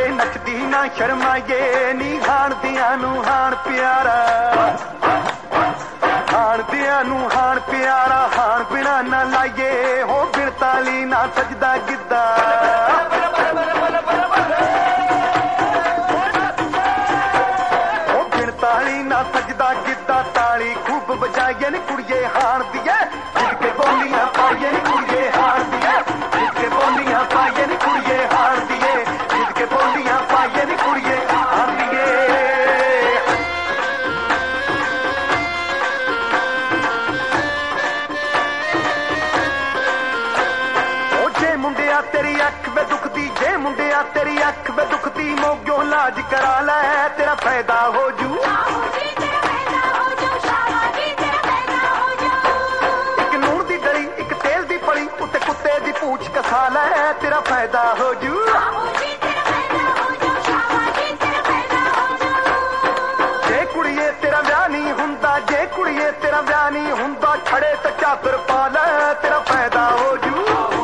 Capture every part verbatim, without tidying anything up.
ਕੁੜੀਏ ਨੱਚਦੀ ਨਾ ਸ਼ਰਮਾਈਏ ਨੀ ਹਾਣਦਿਆਂ ਨੂੰ ਹਾਣ ਪਿਆਰਾ ਹਾਣਦਿਆਂ ਨੂੰ ਹਾਣ ਪਿਆਰਾ ਹਾਣ ਬਿਨਾ ਨਾ ਲਾਈਏ ਹੋ ਬਿਨ ਤਾਲੀ ਨਾ ਸਜਦਾ ਗਿੱਧਾ ਹੋ ਬਿਨ ਤਾਲੀ ਨਾ ਸਜਦਾ ਗਿੱਧਾ ਤਾਲੀ ਖੂਬ ਵਜਾਈਏ ਨੀ ਕੁੜੀਏ ਹਾਣਦੀਏ ਜਿੱਦ ਕੇ ਬੋਲੀਆਂ ਪਾਈਏ ਨੀ ਕੁੜੀਏ ਹਾਣਦੀਏ ਜਿੱਦ ਕੇ ਬੋਲੀਆਂ ਪਾਈਏ ਨੀ ਕੁੜੀਏ ਹਾਣਦੀਏ ਜਿੱਦ ਕੇ ਬੋਲੀਆਂ ਪਾਈਏ ਨੀ ਕੁੜੀਏ ਹਾਣਦੀਏ ਮੁੰਡਿਆ ਤੇਰੀ ਅੱਖ ਵੇ ਦੁਖਦੀ ਜੇ ਮੁੰਡਿਆ ਤੇਰੀ ਅੱਖ ਵੇ ਦੁਖਦੀ ਮੋਗਿਓ ਇਲਾਜ ਕਰਾ ਲੈ ਤੇਰਾ ਫਾਇਦਾ ਹੋ ਜੂ ਇੱਕ ਨੂਣ ਦੀ ਡਲੀ ਇੱਕ ਤੇਲ ਦੀ ਪਲੀ ਉੱਤੇ ਕੁੱਤੇ ਦੀ ਪੂਛ ਕਸਾ ਲੈ ਤੇਰਾ ਫਾਇਦਾ ਹੋ ਜੂ ਜੇ ਕੁੜੀਏ ਤੇਰਾ ਵਿਆਹ ਨਹੀਂ ਹੁੰਦਾ ਜੇ ਕੁੜੀਏ ਤੇਰਾ ਵਿਆਹ ਨਹੀਂ ਹੁੰਦਾ ਖੜੇ ਤੇ ਚਾਦਰ ਪਾ ਲੈ ਤੇਰਾ ਫਾਇਦਾ ਹੋ ਜੂ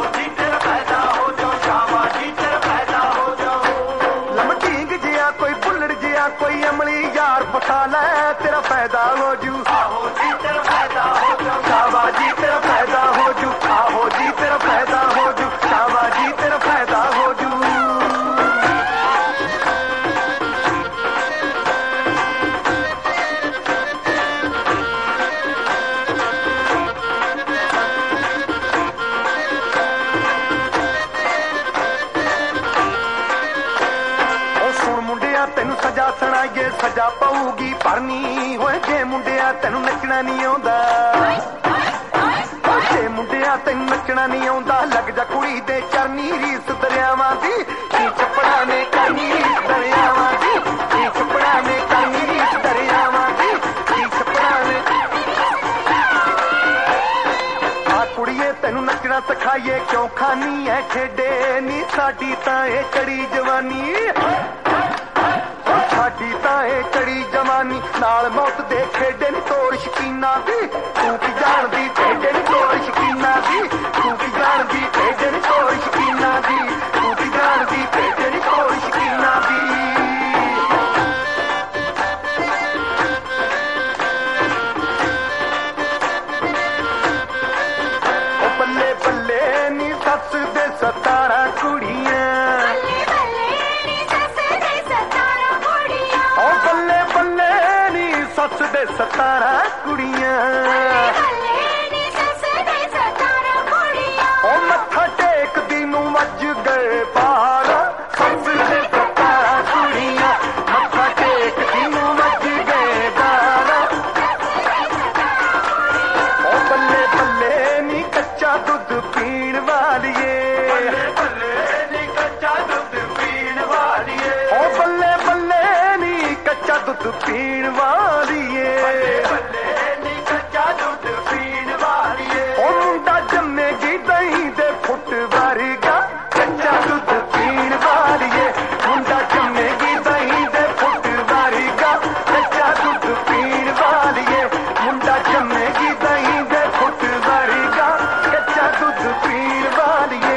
ਕੋਈ ਅਮਲੀ ਯਾਰ ਫਸਾ ਲੈ ਤੇਰਾ ਫਾਇਦਾ ਹੋ ਜੂ ਆਹੋ ਜੀ ਤੇਰਾ ਫਾਇਦਾ ਹੋ ਜੂ ਸ਼ਾਬਾਜੀ ਤੇਰਾ ਫਾਇਦਾ ਹੋ ਜੂ ਆਹੋ ਜੀ ਤੇਰਾ ਫਾਇਦਾ ਹੋ ਜੂ ਸ਼ਾਬਾਜੀ ਤੇਰਾ ਫਾਇਦਾ ਹੋ ਜੂ ਤੈਨੂੰ ਸਜਾ ਸੁਣਾਈਏ ਸਜਾ ਪਊਗੀ ਭਰਨੀ ਹੋਏ ਜੇ ਮੁੰਡਿਆ ਤੈਨੂੰ ਨੱਚਣਾ ਨਹੀਂ ਆਉਂਦਾ ਜੇ ਮੁੰਡਿਆ ਤੈਨੂੰ ਨੱਚਣਾ ਨਹੀਂ ਆਉਂਦਾ ਲੱਗ ਜਾ ਕੁੜੀ ਦੇ ਚਰਨੀ ਰੀਸ ਦਰਿਆਵਾਂ ਦੀ ਕੀ ਚੱਪੜਾ ਨੇ ਕਰਨੀ ਰੀਸ ਦਰਿਆਵਾਂ ਦੀ ਕੀ ਚੱਪੜਾ ਨੇ ਕਰਨੀ ਰੀਸ ਦਰਿਆਵਾਂ ਦੀ ਕੀ ਚੱਪੜਾ ਨੇ ਆ ਕੁੜੀਏ ਤੈਨੂੰ ਨੱਚਣਾ ਸਿਖਾਈਏ ਕਿਉਂ ਖਾਨੀ ਐ ਖੇਡੇ ਨੀ ਸਾਡੀ ਤਾਂ ਇਹ ਚੜੀ ਜਵਾਨੀ ਸਾਡੀ ਤਾਂ ਇਹ ਚੜੀ ਜਵਾਨੀ ਨਾਲ ਮੌਤ ਦੇ ਖੇਡੇ ਨੀ ਤੋੜ ਸ਼ਕੀਨਾ ਦੀ ਤੂੰ ਕੀ ਜਾਣਦੀ ਖੇਡੇ ਨੀ ਤੋੜ ਸ਼ਕੀਨਾ ਦੀ ਤੂੰ ਕੀ ਜਾਣਦੀ ਖੇਡੇ ਨੀ ਤੋੜ ਸ਼ਕੀਨਾ ਦੀ ਤੂੰ ਕੀ ਜਾਣਦੀ ਖੇਡੇ ਨੀ ਤੋੜ ਸ਼ਕੀਨਾ ਦੀ ਉਹ ਬੱਲੇ ਬੱਲੇ ਨੀ ਸੱਸ ਦੇ ਸਤਾਰਾਂ ਕੁੜੀਆਂ ਸੱਸ ਦੇ ਸਤਾਰਾਂ ਕੁੜੀਆਂ ਉਹ ਮੱਥਾ ਟੇਕਦੀ ਨੂੰ ਵੱਜ ਗਏ ਬਾਰਾਂ ਸੱਸ ਦੇ ਸਤਾਰਾਂ ਕੁੜੀਆਂ ਮੱਥਾ ਟੇਕਦੀ ਨੂੰ ਵੱਜ ਗਏ ਬਾਰਾਂ ਉਹ ਬੱਲੇ ਬੱਲੇ ਨੀ ਕੱਚਾ ਦੁੱਧ ਪੀਣ ਵਾਲੀਏ ਬੱਲੇ ਬੱਲੇ ਨੀ ਕੱਚਾ ਦੁੱਧ ਪੀਣ ਵਾਲੀਏ ਉਹ ਬੱਲੇ ਬੱਲੇ ਨੀ ਕੱਚਾ ਦੁੱਧ ਪੀਣ ਵਾਲੀਏ ਬੱਲੇ ਨੀ ਕੱਚਾ ਦੁੱਧ ਪੀਣ ਵਾਲੀਏ ਉਹ ਮੁੰਡਾ ਜੰਮੇਗੀ ਦਹੀਂ ਦੇ ਫੁੱਟ ਵਰਗਾ ਕੱਚਾ ਦੁੱਧ ਪੀਣ ਵਾਲੀਏ ਮੁੰਡਾ ਜੰਮੇਗੀ ਦਹੀਂ ਦੇ ਫੁੱਟ ਵਰਗਾ ਕੱਚਾ ਦੁੱਧ ਪੀਣ ਵਾਲੀਏ ਮੁੰਡਾ ਜੰਮੇਗੀ ਦਹੀਂ ਦੇ ਫੁੱਟ ਵਰਗਾ ਕੱਚਾ ਦੁੱਧ ਪੀਣ ਵਾਲੀਏ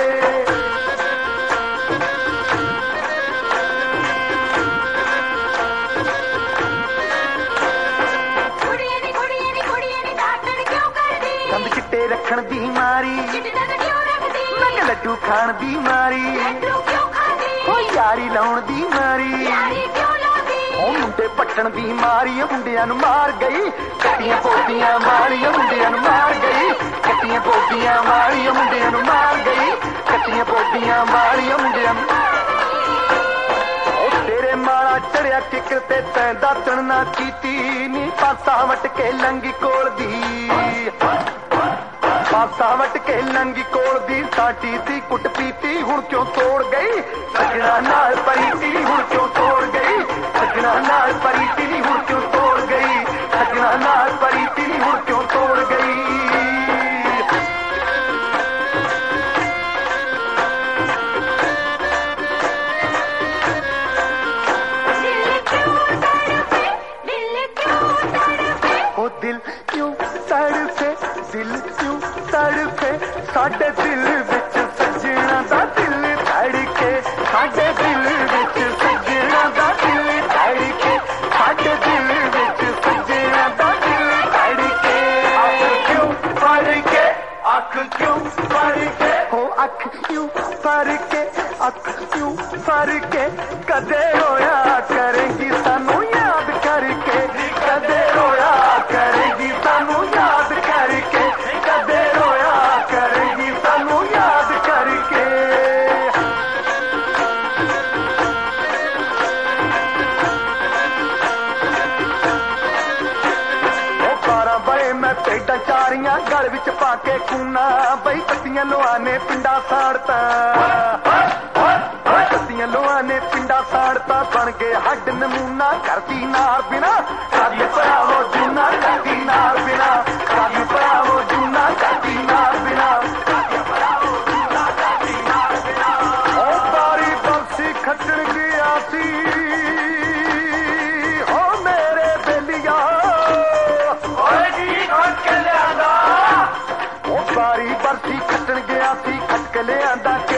ਰੱਖਣ ਦੀ ਮਾਰੀ ਮੈਂ ਲੱਡੂ ਖਾਣ ਦੀ ਮਾਰੀ ਉਹ ਯਾਰੀ ਲਾਉਣ ਦੀ ਮਾਰੀ ਉਹ ਮੁੰਡੇ ਪੱਟਣ ਦੀ ਮਾਰੀ ਮੁੰਡਿਆਂ ਨੂੰ ਮਾਰ ਗਈ ਕੱਟੀਆਂ ਪੋਦੀਆਂ ਮਾਰੀਆਂ ਮੁੰਡਿਆਂ ਨੂੰ ਮਾਰ ਗਈ ਕੱਟੀਆਂ ਪੋਦੀਆਂ ਮਾਰੀਆਂ ਮੁੰਡਿਆਂ ਨੂੰ ਮਾਰ ਗਈ ਕੱਟੀਆਂ ਪੋਦੀਆਂ ਮਾਰੀਆਂ ਮੁੰਡਿਆਂ ਨੂੰ ਉਹ ਤੇਰੇ ਮਾਰਾ ਚੜਿਆ ਕਿੱਕਰ ਤੇ ਤੈਂ ਦਾਤਣ ਨਾ ਕੀਤੀ ਨੀ ਪਾਸਾ ਵਟ ਕੇ ਲੰਗੀ ਕੋਲ ਦੀ ਪਾਸਾ ਵਟ ਕੇ ਲੰਗੀ ਕੋਲ ਦੀ ਸਾਟੀ ਦੀ ਕੁੱਟ ਪੀਤੀ ਹੁਣ ਕਿਉਂ ਤੋੜ ਗਈ ਸਜਣਾ ਨਾਲ ਪਰੀਤੀ ਹੁਣ ਕਿਉਂ ਤੋੜ ਗਈ ਸਜਣਾ ਨਾਲ ਪਰੀਤੀ ਨੀ ਹੁਣ ਕਿਉਂ ਤੋੜ ਗਈ ਸਜਣਾ ਨਾਲ ਪਰੀਤੀ ਨੀ ਹੁਣ ਕਿਉਂ ਤੋੜ ਗਈ दिल क्यों तड़फे दिल क्यों तड़फे साडे दिल विच सजना दा दिल धड़के साडे दिल विच क्यों फर के कदे रोया करेगी सानू याद करके कदे रोया करेगी सानू याद करके कदे रोया करेगी सानू याद करके पेटा चारियां गल विच पाके कूना बई कत्तियां लोहा ने पिंडा साड़ता कत्तियां लोहा ने पिंडा साड़ता बन गए हड नमूना करती नार बिना कादी भरावो जूना करती नार बिना कादी भरावो जूना करती नार बिना ओ तारी बंसी खट्टन गया सी हो मेरे बेलिया सारी बरसी खट्टन गया सी खट के लिया